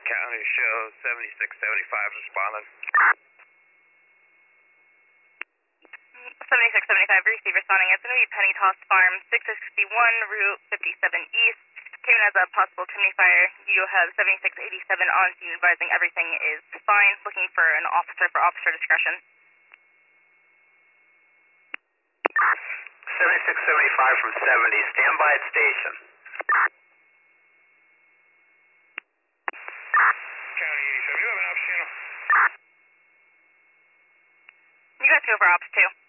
County show 7675 responding. 7675, receive responding. It's going to be Penny Toss Farm, 661 Route 57 East. Came in as a possible chimney fire. You have 7687 on scene advising everything is fine. Looking for an officer for officer discretion. 7675 from 70, stand by at station. County 87, you have an ops channel? You guys go for ops too.